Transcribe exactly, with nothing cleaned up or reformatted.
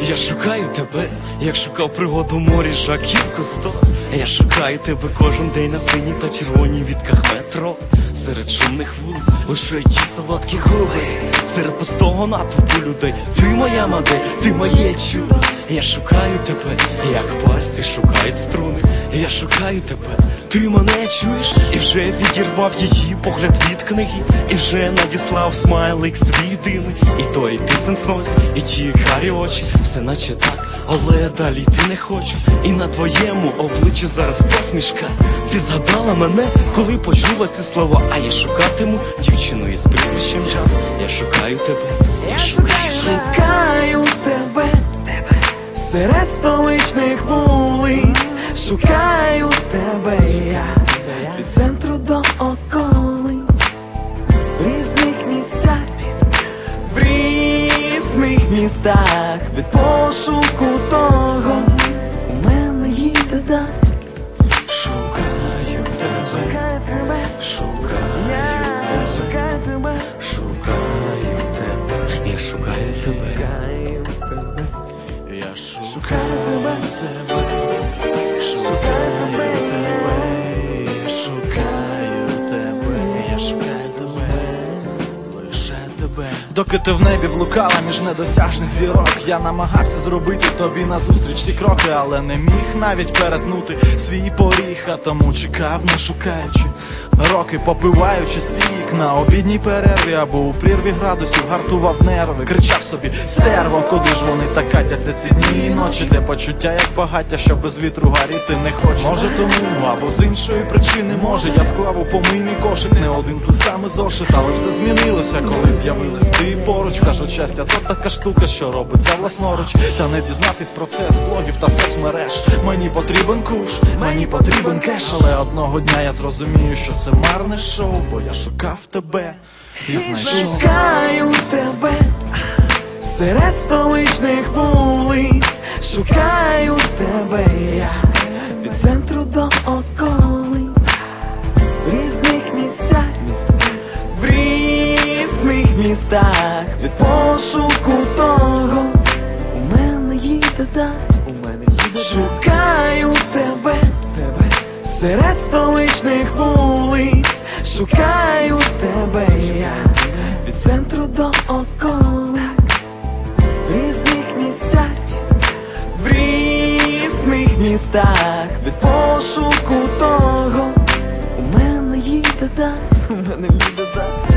Я шукаю тебе, як шукав пригоду в морі Жаків Кусто. Я шукаю тебе кожен день на синій та червоній відках метро. Серед шумних вулиць лише ті солодкі губи. Серед пустого натовпу людей ти моя модель, ти моє чудо. Я шукаю тебе, як пальці шукають струни. Я шукаю тебе, ти мене чуєш? І вже відірвав її погляд від книги, і вже надіслав смайлик свій дивний. І той підсентрось, і ті карі очі, все наче так, але далі йти не хочу. І на твоєму обличчі зараз посмішка. Ти згадала мене, коли почула ці слова. А я шукатиму дівчину із прізвищем Час. Я шукаю тебе, я шукаю, шукаю тебе, тебе серед столичних вулиць. Шукаю тебе я від центру до околиць, в різних місцях, в різних містах, від пошуку того у мене їде дах. Шукаю тебе, шукаю тебе, шукаю я шукаю тебе, шукаю тебе, я шукаю тебе, я шукаю тебе, тебе, шукаю тебе, я шукаю тебе, я шукаю тебе, лише тебе. Доки ти в небі блукала між недосяжних зірок, я намагався зробити тобі назустріч ці кроки, але не міг навіть перетнути свій поріг, а тому чекав, не шукаючи роки, попиваючи сік на обідній перерві або у прірві градусів, гартував нерви, кричав собі: стерво, куди ж вони так катяться ці дні і ночі, де почуття як багаття, що без вітру горіти не хоче. Може тому, або з іншої причини, може я склав у помийний кошик не один з листами зошит, але все змінилося, коли з'явилась ти поруч. Кажуть, щастя то така штука, що робиться власноруч, та не дізнатись про це з блогів та соцмереж. Мені потрібен куш, мені потрібен кеш, але одного дня я зрозумію, що це марне шоу, бо я шукав тебе і знайшов. Шукаю тебе серед столичних вулиць. Шукаю тебе я від центру до околиць, в різних місцях, в різних містах, від пошуку того у мене їде дах. У мене їде шукаю тебе, тебе серед столичних вулиць. Шукаю тебе я від центру до околиць, в різних місцях, в різних містах, від пошуку того у мене їде дах. У мене їде дах.